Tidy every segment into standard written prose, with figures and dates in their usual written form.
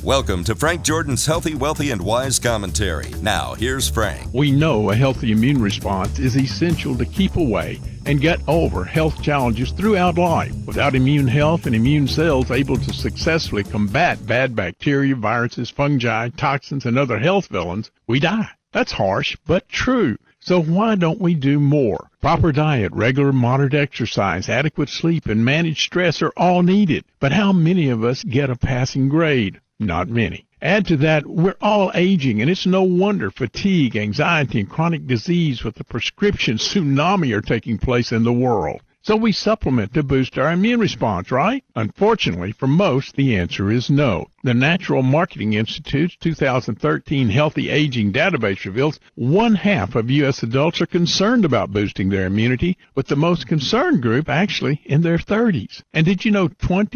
Welcome to Frank Jordan's Healthy, Wealthy, and Wise Commentary. Now, here's Frank. We know a healthy immune response is essential to keep away and get over health challenges throughout life. Without immune health and immune cells able to successfully combat bad bacteria, viruses, fungi, toxins, and other health villains, we die. That's harsh, but true. So why don't we do more? Proper diet, regular moderate exercise, adequate sleep, and managed stress are all needed. But how many of us get a passing grade? Not many. Add to that, we're all aging, and it's no wonder fatigue, anxiety, and chronic disease with the prescription tsunami are taking place in the world. So we supplement to boost our immune response, right? Unfortunately, for most, the answer is no. The Natural Marketing Institute's 2013 Healthy Aging Database reveals 1/2 of U.S. adults are concerned about boosting their immunity, with the most concerned group actually in their 30s. And did you know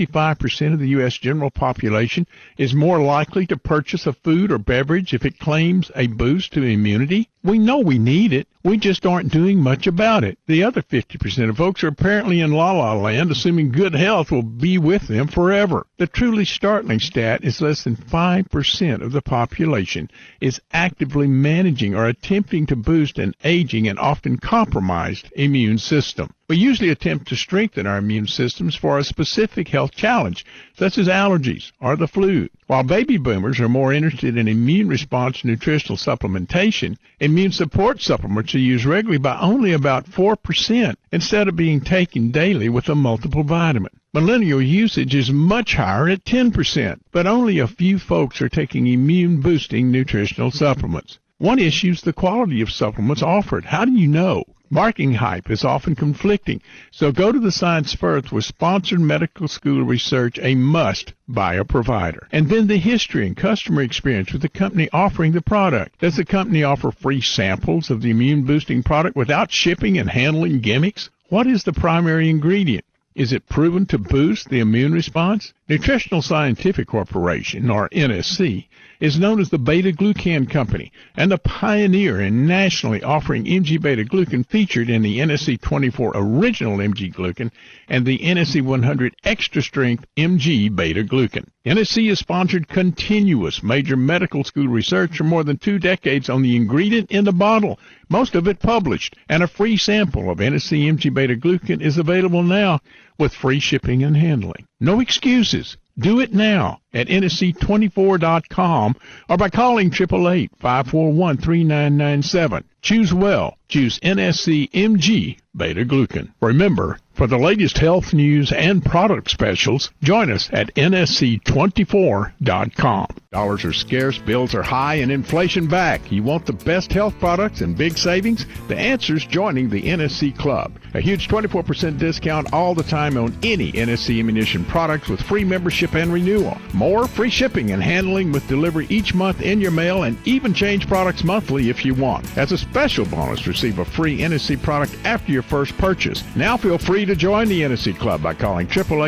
25% of the U.S. general population is more likely to purchase a food or beverage if it claims a boost to immunity? We know we need it. We just aren't doing much about it. The other 50% of folks are apparently in la-la land, assuming good health will be with them forever. The truly startling stat is less than 5% of the population is actively managing or attempting to boost an aging and often compromised immune system. We usually attempt to strengthen our immune systems for a specific health challenge, such as allergies or the flu. While baby boomers are more interested in immune response nutritional supplementation, immune support supplements are used regularly by only about 4% instead of being taken daily with a multiple vitamin. Millennial usage is much higher at 10%, but only a few folks are taking immune-boosting nutritional supplements. One issue is the quality of supplements offered. How do you know? Marketing hype is often conflicting, so go to the Science First with sponsored medical school research, a must by a provider. And then the history and customer experience with the company offering the product. Does the company offer free samples of the immune-boosting product without shipping and handling gimmicks? What is the primary ingredient? Is it proven to boost the immune response? Nutritional Scientific Corporation, or NSC, is known as the beta-glucan company and the pioneer in nationally offering MG beta-glucan featured in the NSC 24 original MG glucan and the NSC 100 extra strength MG beta-glucan. NSC has sponsored continuous major medical school research for more than 2 decades on the ingredient in the bottle, most of it published, and a free sample of NSC MG beta-glucan is available now with free shipping and handling. No excuses. Do it now at nsc24.com or by calling 888-541-3997. Choose well. Choose NSC MG beta-glucan. Remember, for the latest health news and product specials, join us at nsc24.com. Dollars are scarce, bills are high, and inflation back. You want the best health products and big savings? The answer's joining the NSC Club. A huge 24% discount all the time on any NSC ammunition products with free membership and renewal. More free shipping and handling with delivery each month in your mail, and even change products monthly if you want. As a special bonus, receive a free NSC product after your first purchase. Now feel free to join the NSC Club by calling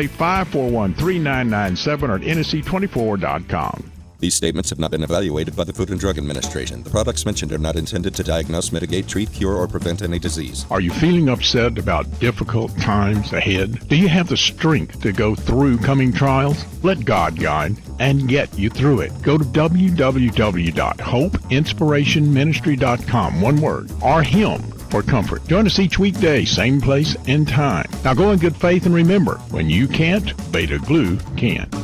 888-541-3997 or at nsc24.com. These statements have not been evaluated by the Food and Drug Administration. The products mentioned are not intended to diagnose, mitigate, treat, cure, or prevent any disease. Are you feeling upset about difficult times ahead? Do you have the strength to go through coming trials? Let God guide and get you through it. Go to www.hopeinspirationministry.com, one word, or Him for comfort. Join us each weekday, same place and time. Now go in good faith and remember, when you can't, Beta Glue can.